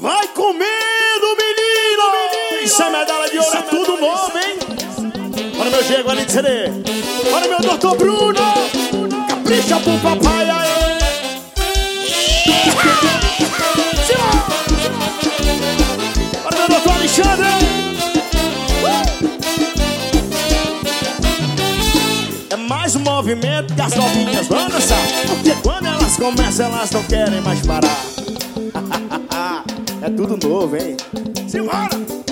Vai comendo, menino! Isso é medalha de ouro, é tudo novo, hein? Olha meu Diego ali de CD. Olha meu doutor Bruno. Capricha pro papai aí. Olha meu doutor Alexandre. É mais um movimento que as novinhas vão dançar, porque quando elas começam, elas não querem mais parar. É tudo novo, hein? Simbora!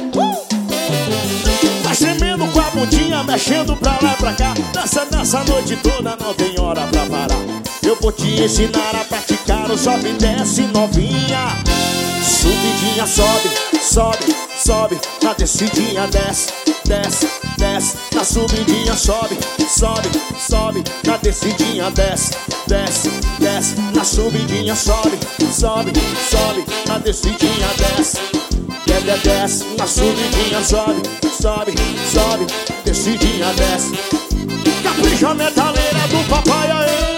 Vai tremendo com a bundinha, mexendo pra lá e pra cá. Dança, dança a noite toda, não tem hora pra parar. Eu vou te ensinar a praticar o sobe e desce, novinha. Subidinha, sobe, sobe, sobe. Na descidinha, desce, desce, desce. Na subidinha, sobe, sobe, sobe. Na descidinha, desce, desce, desce. Na subidinha, sobe, sobe, sobe. Na descidinha, desce, desce. Na subidinha, sobe, sobe, sobe. Descidinha, desce. Capricha metaleira do papai aí.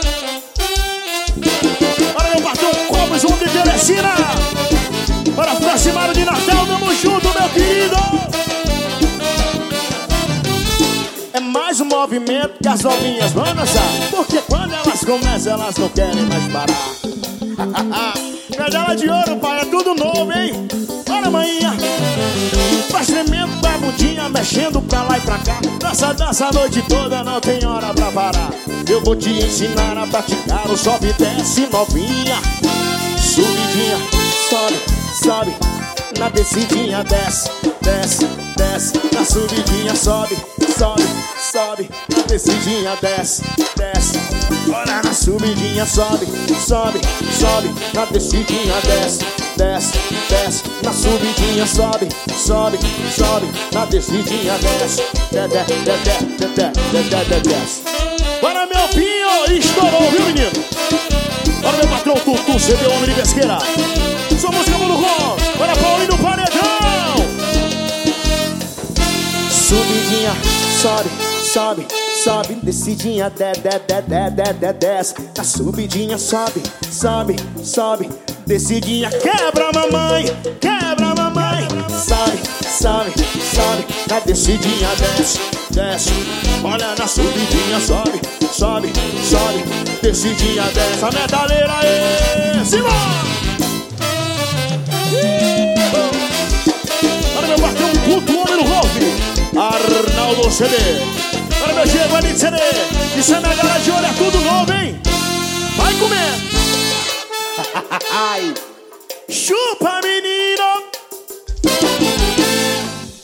Olha meu patrão, como João de Teresina. Para aproximar de Natal, tamo junto, meu querido. É mais um movimento que as novinhas vão dançar, porque quando elas começam, elas não querem mais parar. Medalha de ouro, pai, é tudo novo, hein? Olha, manhinha. Faz tremendo com a bundinha, mexendo pra lá e pra cá. Dança, dança a noite toda, não tem hora pra parar. Eu vou te ensinar a praticar o sobe e desce, novinha. Subidinha, sobe, sobe. Na descidinha, desce, desce, desce. Na subidinha, sobe, sobe, sobe. Na descidinha, desce, desce. Olha na subidinha, sobe, sobe, sobe. Na descidinha, desce, desce, desce. Na subidinha, sobe, sobe, sobe. Na descidinha, desce, desce. Para meu pinho, estourou, viu, menino? Para meu patrão Tutu, CD Homem de Pesqueira. Sua música Mundo Com. Para Paulinho do Paredão. Subidinha, sobe, sobe, sobe. Descidinha, desce. Na subidinha, sobe, sobe, sobe. Descidinha, quebra mamãe, quebra mamãe. Sobe, sobe, sobe. Na descidinha, desce, desce. Olha na subidinha, sobe, sobe, sobe. Descidinha, desce. A medalheira aí, Simão. Olha meu patrão, culto homem no golfe, Arnaldo CD. Olha meu Diego ali de CD. Isso é medalha de ouro, é tudo novo, hein? Vai comer. Chupa, menino.